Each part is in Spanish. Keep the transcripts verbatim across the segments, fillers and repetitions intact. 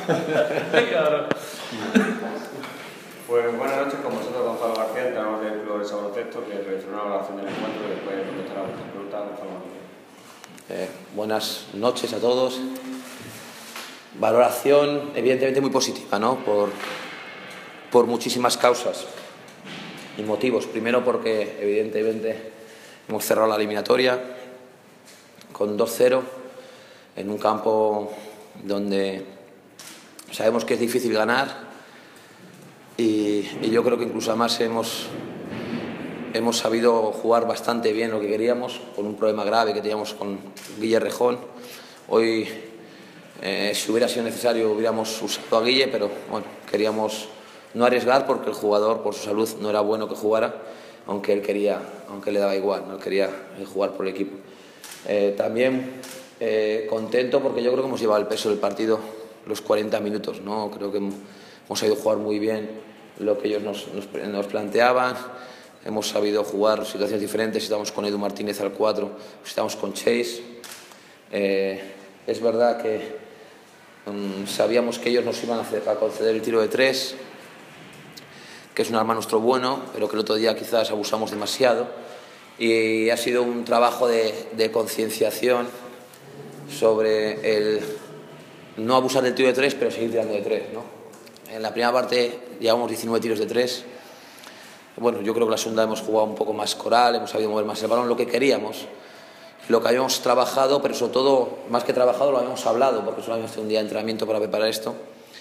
Pues buenas noches, con vosotros Gonzalo García, entrenador del Club de Baloncesto, que realizó una valoración del encuentro y después contestar a vuestras preguntas. Gonzalo. Eh, buenas noches a todos. Valoración evidentemente muy positiva, ¿no? Por, por muchísimas causas y motivos. Primero porque evidentemente hemos cerrado la eliminatoria con dos cero en un campo donde sabemos que es difícil ganar y, y yo creo que incluso además hemos, hemos sabido jugar bastante bien lo que queríamos, con un problema grave que teníamos con Guille Rejón. Hoy, eh, si hubiera sido necesario, hubiéramos usado a Guille, pero bueno, queríamos no arriesgar porque el jugador, por su salud, no era bueno que jugara, aunque él quería, aunque le daba igual, no quería jugar por el equipo. Eh, también eh, contento porque yo creo que hemos llevado el peso del partido los cuarenta minutos, ¿no? Creo que hemos sabido jugar muy bien lo que ellos nos, nos, nos planteaban. Hemos sabido jugar situaciones diferentes, si estamos con Edu Martínez al cuatro, si estamos con Chase. Eh, es verdad que um, sabíamos que ellos nos iban a, hacer, a conceder el tiro de tres, que es un arma nuestro bueno, pero que el otro día quizás abusamos demasiado. Y ha sido un trabajo de, de concienciación sobre el no abusar del tiro de tres, pero seguir tirando de tres, ¿no? En la primera parte llevamos diecinueve tiros de tres. Bueno, yo creo que la segunda hemos jugado un poco más coral, hemos sabido mover más el balón, lo que queríamos, lo que habíamos trabajado, pero sobre todo, más que trabajado, lo habíamos hablado, porque solo habíamos tenido un día de entrenamiento para preparar esto.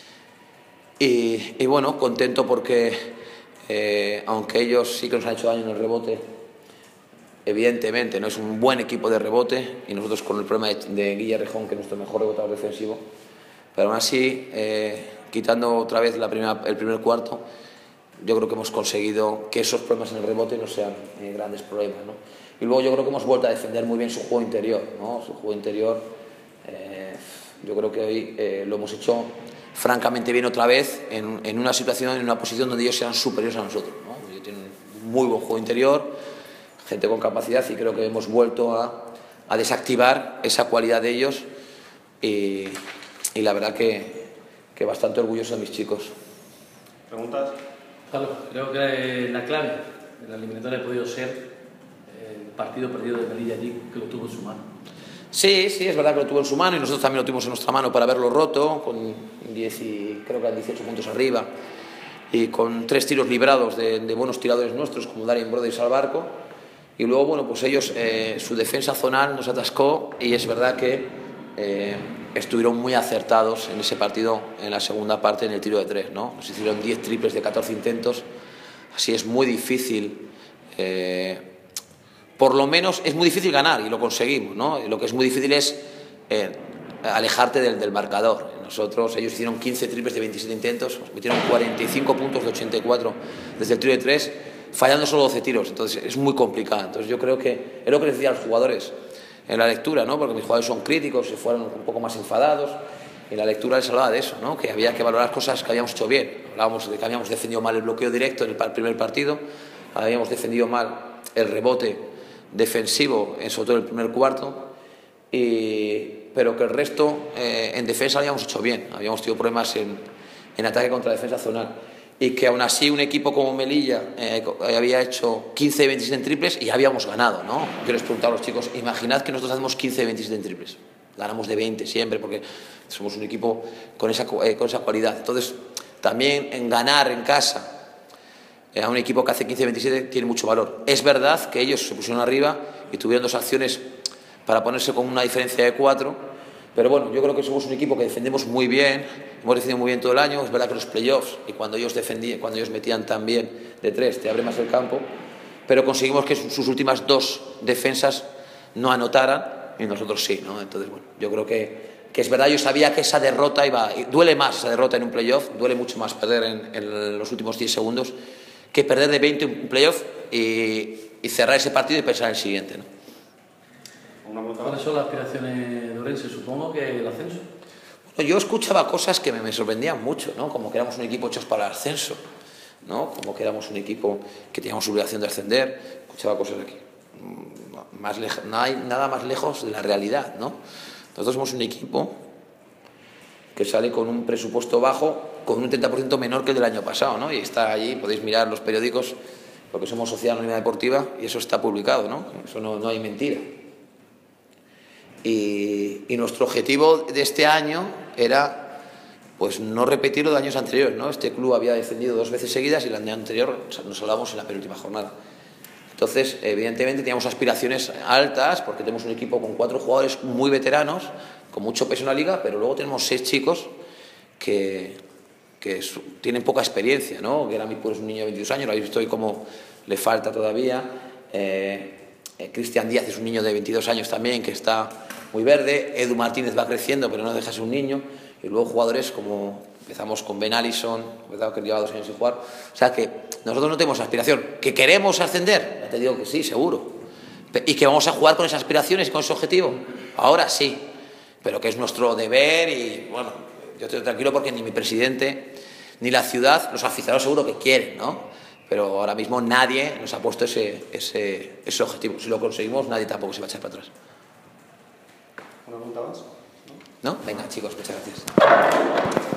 Y, y bueno, contento porque, eh, aunque ellos sí que nos han hecho daño en el rebote, evidentemente no es un buen equipo de rebote, y nosotros con el problema de, de Guille Rejón, que es nuestro mejor rebotador defensivo, pero aún así, eh, quitando otra vez la primera, el primer cuarto, yo creo que hemos conseguido que esos problemas en el rebote no sean eh, grandes problemas, ¿no? Y luego yo creo que hemos vuelto a defender muy bien su juego interior, ¿no? Su juego interior, eh, yo creo que hoy eh, lo hemos hecho francamente bien otra vez en, en una situación, en una posición donde ellos sean superiores a nosotros, ¿no? Ellos tienen un muy buen juego interior, gente con capacidad, y creo que hemos vuelto a, a desactivar esa cualidad de ellos y, y la verdad que, que bastante orgulloso de mis chicos. ¿Preguntas? Carlos, creo que la clave de la eliminatoria ha podido ser el partido perdido de Melilla allí, que lo tuvo en su mano. Sí, sí, es verdad que lo tuvo en su mano y nosotros también lo tuvimos en nuestra mano para haberlo roto, con diez y, creo que eran dieciocho puntos arriba, y con tres tiros librados de, de buenos tiradores nuestros, como Darien Broda y Salvarco. Y luego, bueno, pues ellos, eh, su defensa zonal nos atascó, y es verdad que eh, estuvieron muy acertados en ese partido, en la segunda parte, en el tiro de tres, ¿no? Nos hicieron diez triples de catorce intentos, así es muy difícil, eh, por lo menos es muy difícil ganar, y lo conseguimos, ¿no? Y lo que es muy difícil es eh, alejarte del, del marcador. Nosotros, ellos hicieron quince triples de veintisiete intentos, nos metieron cuarenta y cinco puntos de ochenta y cuatro desde el tiro de tres, fallando solo doce tiros, entonces es muy complicado. Entonces yo creo que es lo que les decía a los jugadores en la lectura, ¿no? Porque mis jugadores son críticos, se fueron un poco más enfadados, y en la lectura les hablaba de eso, ¿no? Que había que valorar cosas que habíamos hecho bien. Hablábamos de que habíamos defendido mal el bloqueo directo en el primer partido, habíamos defendido mal el rebote defensivo, sobre todo en el primer cuarto, y, pero que el resto eh, en defensa habíamos hecho bien, habíamos tenido problemas en, en ataque contra defensa zonal, y que aún así un equipo como Melilla eh, había hecho quince de veintisiete en triples y habíamos ganado, ¿no? Yo les preguntaba a los chicos, imaginad que nosotros hacemos quince de veintisiete en triples, ganamos de veinte siempre, porque somos un equipo con esa, eh, con esa cualidad. Entonces, también en ganar en casa eh, a un equipo que hace quince de veintisiete tiene mucho valor. Es verdad que ellos se pusieron arriba y tuvieron dos acciones para ponerse con una diferencia de cuatro, pero bueno, yo creo que somos un equipo que defendemos muy bien, hemos defendido muy bien todo el año. Es verdad que los playoffs, y cuando ellos defendían, cuando ellos metían también de tres, te abre más el campo, pero conseguimos que sus últimas dos defensas no anotaran, y nosotros sí, ¿no? Entonces, bueno, yo creo que, que es verdad, yo sabía que esa derrota iba, duele más esa derrota en un playoff, duele mucho más perder en, en los últimos diez segundos que perder de veinte en un playoff y, y cerrar ese partido y pensar en el siguiente, ¿no? ¿Cuáles son las aspiraciones de Orense? Supongo que el ascenso. Bueno, yo escuchaba cosas que me, me sorprendían mucho, ¿no? Como que éramos un equipo hechos para el ascenso, ¿no? Como que éramos un equipo que teníamos obligación de ascender. Escuchaba cosas aquí. Más no hay nada más lejos de la realidad, ¿no? Nosotros somos un equipo que sale con un presupuesto bajo, con un treinta por ciento menor que el del año pasado, ¿no? Y está allí, podéis mirar los periódicos, porque somos sociedad anónima deportiva y eso está publicado, ¿no? Eso no, no hay mentira. Y, y nuestro objetivo de este año era, pues, no repetir lo de años anteriores, ¿no? Este club había descendido dos veces seguidas y el año anterior nos salvamos en la penúltima jornada. Entonces, evidentemente, teníamos aspiraciones altas porque tenemos un equipo con cuatro jugadores muy veteranos, con mucho peso en la liga, pero luego tenemos seis chicos que, que tienen poca experiencia, ¿no? Gerami pues, es un niño de veintidós años, lo habéis visto hoy cómo le falta todavía. Eh, eh, Cristian Díaz es un niño de veintidós años también, que está muy verde. Edu Martínez va creciendo, pero no deja de ser un niño. Y luego jugadores como empezamos con Ben Allison, que lleva dos años sin jugar. O sea que nosotros no tenemos aspiración. ¿Que queremos ascender? Ya te digo que sí, seguro. ¿Y que vamos a jugar con esas aspiraciones y con ese objetivo? Ahora sí. Pero que es nuestro deber y, bueno, yo estoy tranquilo porque ni mi presidente ni la ciudad, los aficionados seguro que quieren, ¿no? Pero ahora mismo nadie nos ha puesto ese, ese, ese objetivo. Si lo conseguimos, nadie tampoco se va a echar para atrás. ¿Una pregunta más? ¿No? Venga, chicos, muchas gracias.